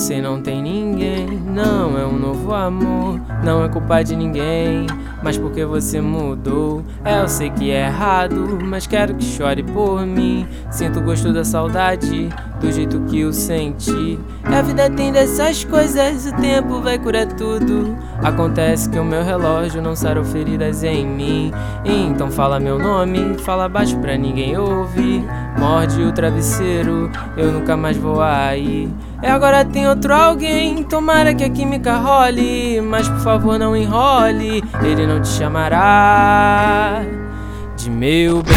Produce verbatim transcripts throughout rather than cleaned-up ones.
sei, não tem ninguém, não é um novo amor, não é culpa de ninguém, mas porque você mudou. É, eu sei que é errado, mas quero que chore por mim. Sinto o gosto da saudade, do jeito que eu senti. A vida tem dessas coisas, o tempo vai curar tudo. Acontece que o meu relógio não sarou feridas em mim. Então fala meu nome, fala baixo pra ninguém ouvir. Morde o travesseiro, eu nunca mais vou aí. E agora tem outro alguém, tomara que a química role, mas por favor não enrole, ele não te chamará de meu bem.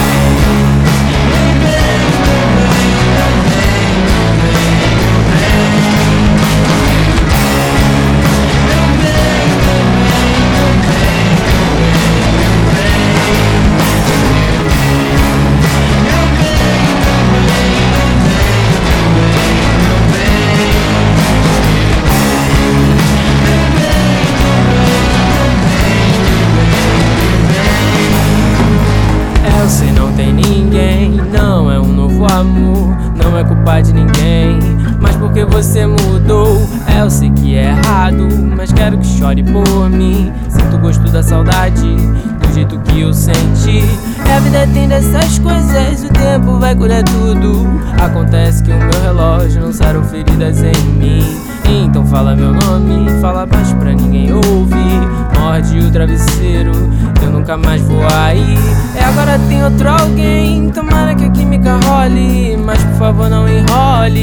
Eu sei, não tem ninguém, não é um novo amor, não é culpa de ninguém, mas porque você mudou. É, eu sei que é errado, mas quero que chore por mim. Sinto o gosto da saudade, do jeito que eu senti. E a vida tem dessas coisas, o tempo vai curar tudo. Acontece que o meu relógio não sarou feridas em mim. Então fala meu nome, fala baixo pra ninguém ouvir. Morde o travesseiro, eu nunca mais vou aí. E agora tem outro alguém, tomara que a química role, mas por favor não enrole,